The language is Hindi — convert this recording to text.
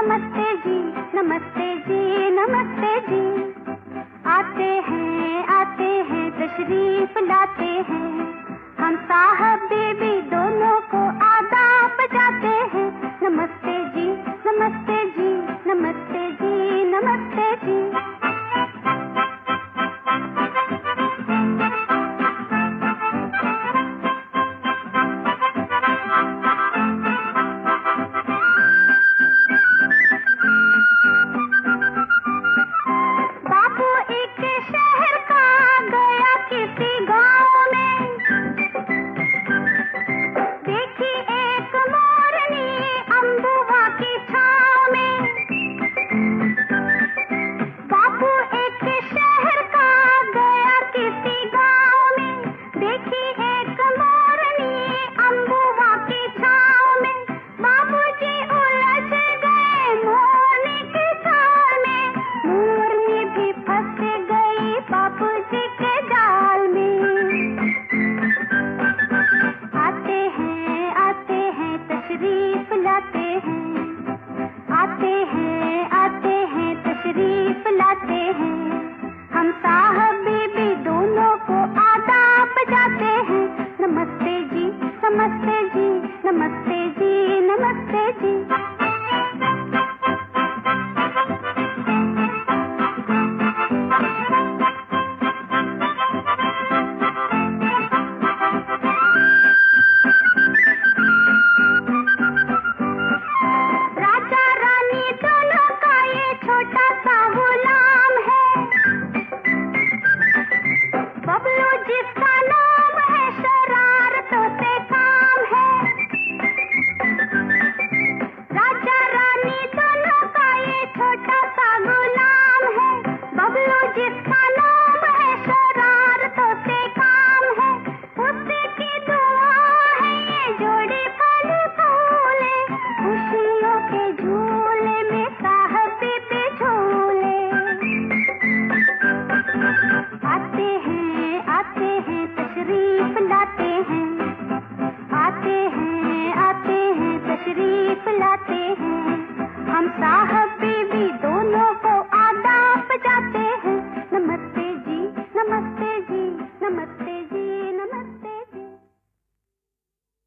नमस्ते जी, नमस्ते जी, नमस्ते जी। आते हैं तशरीफ लाते हैं, हम साहब बीबी दोनों को आदाब बजाते हैं। नमस्ते जी, नमस्ते जी, नमस्ते जी, नमस्ते जी। बापू एक शहर का गया किसी गांव में, देखी एक मोरनी अम्बुआ की छांव में। बापू एक शहर का गया किसी गांव में, देखी एक मोरनी अम्बुआ की छांव में। बाबूजी उलझ गए मोरनी की चाल में, मोरनी भी फंस गई बाबूजी के जाल में। आते हैं तशरीफ लाते हैं, आते हैं तशरीफ लाते हैं, हम साहब बीबी दोनों को आदाब बजाते हैं। नमस्ते जी, नमस्ते जी, नमस्ते जी, नमस्ते जी। राजा रानी दोनों का ये छोटा सा गुलाम है, बबलू जिसका नाम है शरारतों से काम है। राजा रानी दोनों का ये छोटा सा गुलाम है, बबलू जिसका नाम है शरारतों से काम है। उसकी दुआ है ये जोड़ी फल फूले, खुशियों के झूले में साहब बीबी झूले। आते हैं तशरीफ लाते हैं, आते हैं तशरीफ लाते